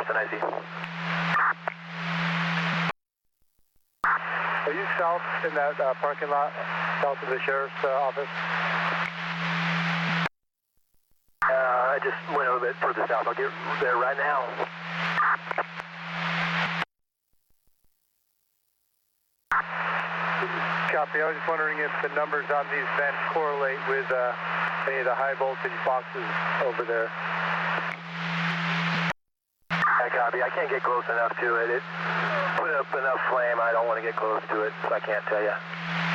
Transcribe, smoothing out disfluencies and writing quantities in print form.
Nothing I see. Are you south in that parking lot, south of the sheriff's office? I just went a little bit further south. I'll get there right now. Copy. I was just wondering if the numbers on these vents correlate with any of the high voltage boxes over there. I copy. I can't get close enough to it. It put up enough flame. I don't want to get close to it, so I can't tell you.